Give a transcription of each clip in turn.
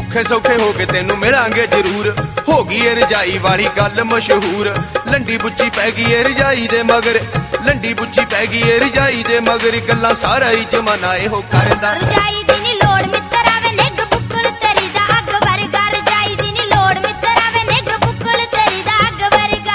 औखे सौखे हो के तेनू मिलांगे जरूर। हो गई ए रजाई वाली गल मशहूर, लंडी बुच्ची पै गई ए रजाई दे मगर, लंडी बुच्ची पै गई ए रजाई दे मगर, गल्लां सारा ही जमाना एहो करदा। रजाई दी नी लोड़ मित्तर आवे निग बुक्कल तेरी दा अग वर्गा, रजाई दी नी लोड़ मित्तर आवे निग बुक्कल तेरी दा अग वर्गा।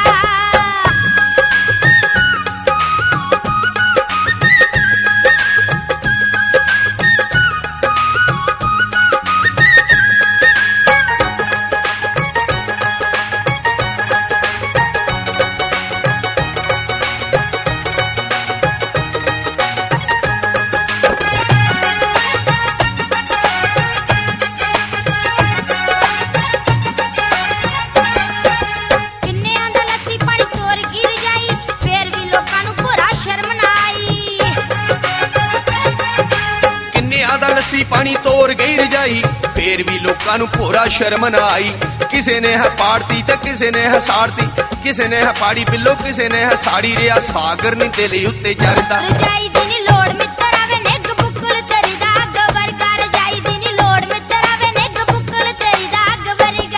लस्सी पानी तोड़ गई रजाई फिर भी लोकां नूं भोरा शर्म ना आई। किसे ने है पाड़ती ते किसे ने है साड़ती, किसे ने है पाड़ी बिल्लो किसे ने है साड़ी, रिया सागर नी तेरे उत्ते चढ़दा। रजाई दी नी लोड़ मित्तर आवे निग बुक्कल तेरी दा अग वर्गा, रजाई दी नी लोड़ मित्तर आवे निग बुक्कल तेरी दा अग वर्गा।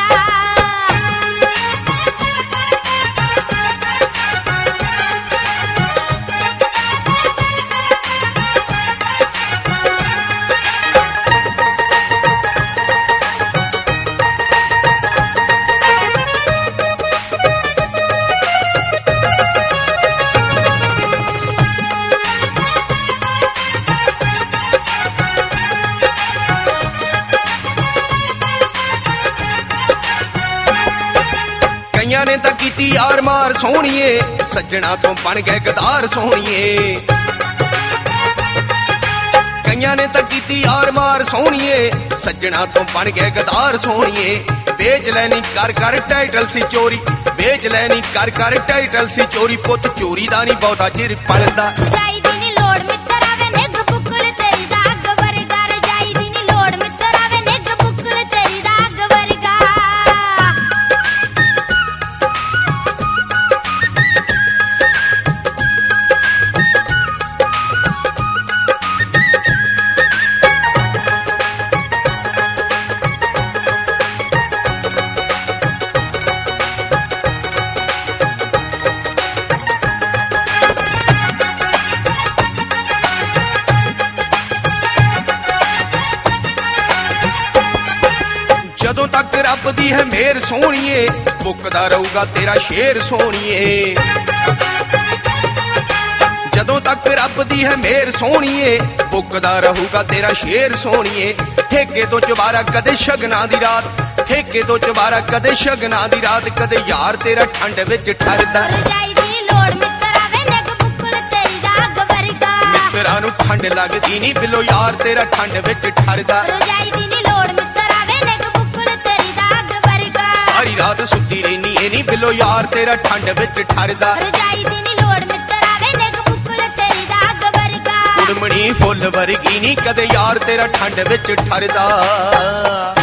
कईयां ने तां कीती यार मार सोहणीए, सज्जणा तो बन गए गदार सोहणीए। कईयां ने तां कीती यार मार सोहणीए, सज्जणा तो बन गए गदार सोहणीए। बेच लैनी कर कर टाइटल सी चोरी, बेच लैनी कर कर टाइटल सी चोरी, पुत चोरी दा नहीं बहुता चिर पलदा। रजाई दी नी लोड़ मित्तर आवे निग बुक्कल तेरी दा अग वर्गा, रजाई दी नी लोड़ मित्तर आवे निग बुक्कल तेरी दा अग वर्गा। जदों तक रब दी है मेहर सोहणीए, मुकदा रहूगा तेरा शेर सोहणीए। जदों तक रब दी है मेहर सोहणीए, मुकदा रहूगा तेरा शेर सोहणीए। ठेके तो चबारा कदे शगना दी रात, ठेके तो चबारा कदे शगना दी रात, कदे यार तेरा ठंड विच ठरदा। रजाई दी नी लोड़ मित्तर आवे निग बुक्कल तेरी दा अग वर्गा, मित्तरां नूं ठंड लगदी नी बिलो यार तेरा ठंड विच ठरदा। रजाई दी नी लोड़ मित्तर आवे निग बुक्कल तेरी दा अग वर्गा। सारी रात सुत्ती रैनी ए नी बिलो यार तेरा ठंड विच ठरदा। रजाई दी नी लोड़ मित्तर आवे निग बुक्कल तेरी दा अग वर्गा। कुड़मणी फुੱਲ वर्गी नी कदे यार तेरा ठंड विच ठरदा।